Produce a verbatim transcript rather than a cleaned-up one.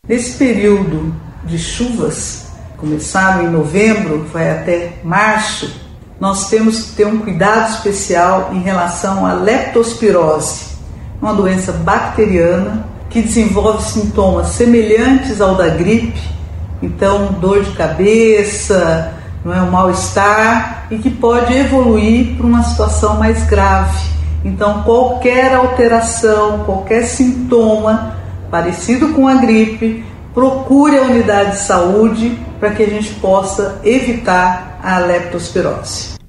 Nesse período de chuvas, começaram em novembro, vai até março, nós temos que ter um cuidado especial em relação à leptospirose, uma doença bacteriana que desenvolve sintomas semelhantes ao da gripe, então dor de cabeça, não é, um mal-estar, e que pode evoluir para uma situação mais grave. Então qualquer alteração, qualquer sintoma parecido com a gripe, procure a unidade de saúde para que a gente possa evitar a leptospirose.